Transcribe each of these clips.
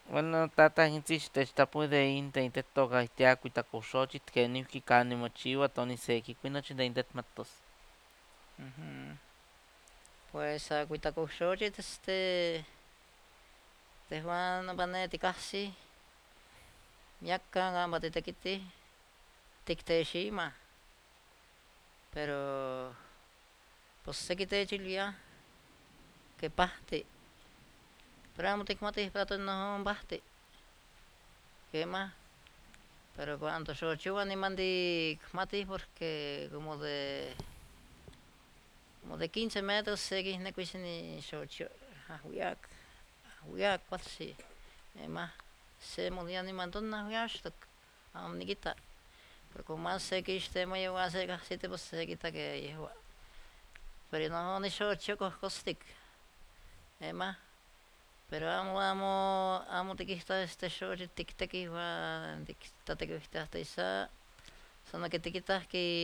Bueno, tata hintzix tapude inte intetoka itiaku itakoxochit kenihki kanin mochiwa toni seki kuinochi de intet matos. Ujú. Pues akuitakoxochitl tehwan paneh tikahsi miakkan kampa titekitih tikteximah, pero pos seki techilwiah ke pahti, pero amo tikmatih para tlen pahti, kemah, pero cuando xochowah niman porque como de 15 metros sekihnekuis nixocho ahwiak kualtzi, kemah semolia niman tonahwiaxtok amo nikita, pero como mas sekixtemoya wan sekahsiti pues sekita ke yehua, pero nono nixocho kohkostik, kemah, pero amo tikihtowa xochitl tiktekih wan tlatekiwihtiah tesa, san okitikitah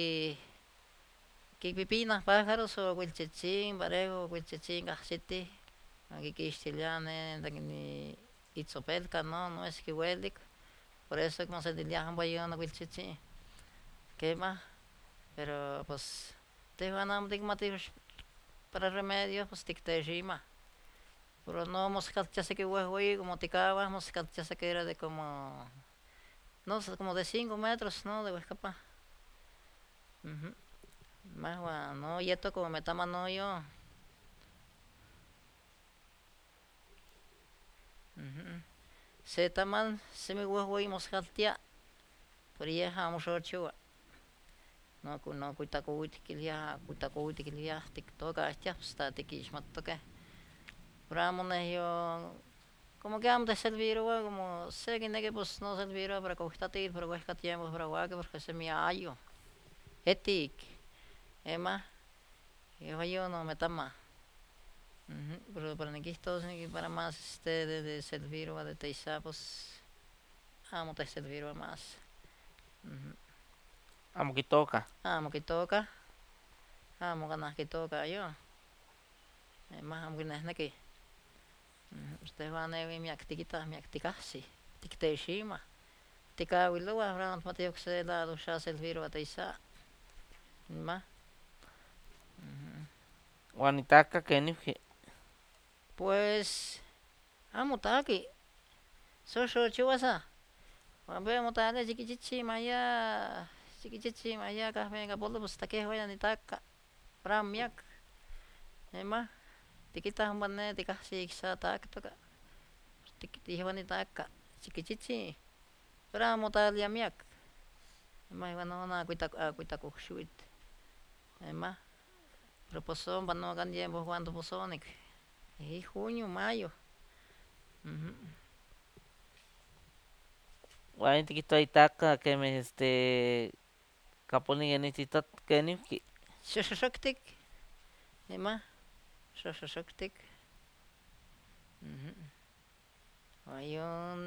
kipipinah pájaros o kuiltzitzin parejo kuiltzitzin kahsitih wan kikixtiliah itzopelka no eski welik, por eso mosentiliah ompa yon kuiltzitzin, kemah, pero pos tehwan amo tikmatih para remedio pues tikteximah, pero no moskaltia seki wehweyi como tikawah moskaltia sekinera de como de 5 metros no de wehkapan, mah wan no yetok como metama noyon, se tamal semi wehweyi moskaltia, pero yeh amo xochowa, no kuitakowih tikiliah tiktokahtiah pues tla tikixmatokeh, pero amo neh yon como que amo techservirowa como se kineki pues no servirowa para kowihtatil pero wehka tiempo para waki porque semi ayo, etik, kemah, yehua yon ometamah, pero para nikihtosneki para mas de servirowa de teysa pues amo techservirowa mas, Amo kitoka. amo kitoka, amo kanah kitoka yon, kemah amo kinehnekih, pues tehwan newi miak tikitah miak tikahsih tikteximah, tikawilowah pero amo tikmatih okse lado xa servirowa teysa, mah, Wan itaka kenihki. pues amo taki, xoxochowa sa, wan pewa motalia chikichitzin maya kahwen kapolo pues takehwa nitaka, pero amo miak, kemah, tikitah ompa ne tikahsi iksa taktoka, yehua nitaka chikichitzin, pero amo motalia miak, kemah iwan non akuitakohxiwitl, kemah, pero pos ompa no kan tiempo cuando pos onik, junio, mayo, Wan tikihtowa itaka kemeh kaponi kenititot kenihki. xoxoxoktik, kemah, xoxoxoktik, wan yon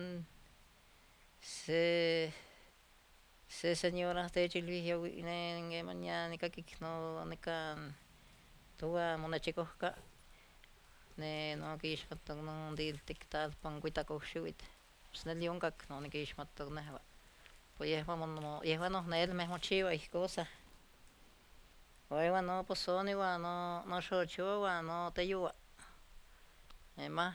se señora techilwih nen kemanian nikakik no nikan towa monechikohka ne nokixmatok non tiltik talpan kuitakohxiwitl, pues neli onkak no nikixmatok nehua, pues yehua non nelmeh mochiwa ihkon sa, o iwan no posoni wan no xochowa wan no teyowa, kemah,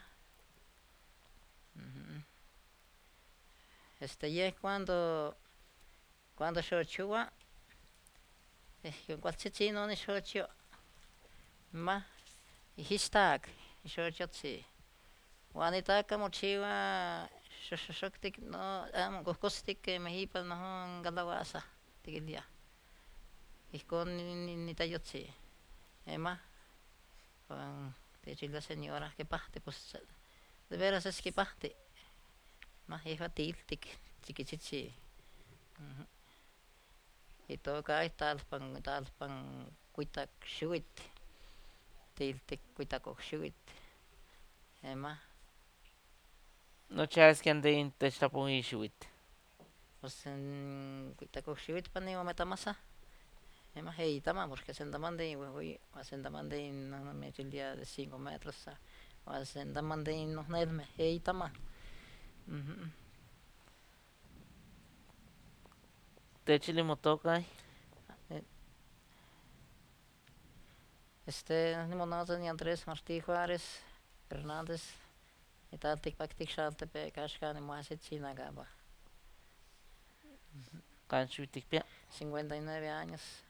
yeh cuando xochowa kualtzitzin no nixochio, mah istak xochotzin, wan itaka mochiwa xoxoxoktik no amo kohkostik kemeh ipan nohon calabaza tikiliah, ihkon niteyotzin, kemah, wan techilui señora ke pahti pues de veras eski pahti, mah yehua tiltik chikitzin, itoka talpan kuitakxiwitl, tiltik kuitakohxiwitl, kemah, Nochi aski de intech tlapoixiwitl. pues n kuitakohxiwitl pani ometamasa, kemah eyitama porque sentamantih wehweyi, wan sentamantih nomechilia de 5 metros wan sentamantih non nelmeh eyitama, Ujú. Techili motoka. Limonada ni Andrés Martí Juárez Hernández. Itantik paktik xaltepe kaxkani Moaxitzinacapa. Kanxuitikpia. 59 años.